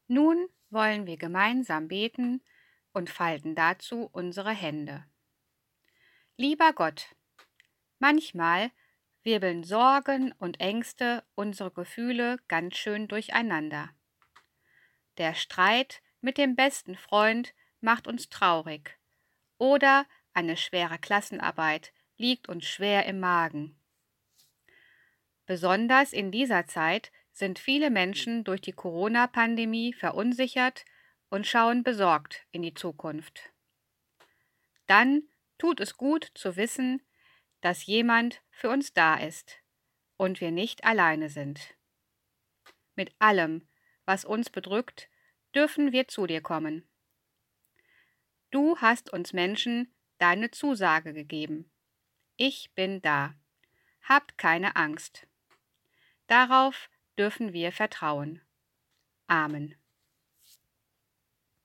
Nun wollen wir gemeinsam beten und falten dazu unsere Hände. Lieber Gott, manchmal wirbeln Sorgen und Ängste unsere Gefühle ganz schön durcheinander. Der Streit mit dem besten Freund macht uns traurig oder eine schwere Klassenarbeit liegt uns schwer im Magen. Besonders in dieser Zeit sind viele Menschen durch die Corona-Pandemie verunsichert und schauen besorgt in die Zukunft. Dann tut es gut zu wissen, dass jemand für uns da ist und wir nicht alleine sind. Mit allem, was uns bedrückt, dürfen wir zu dir kommen. Du hast uns Menschen deine Zusage gegeben. Ich bin da. Habt keine Angst. Darauf dürfen wir vertrauen. Amen.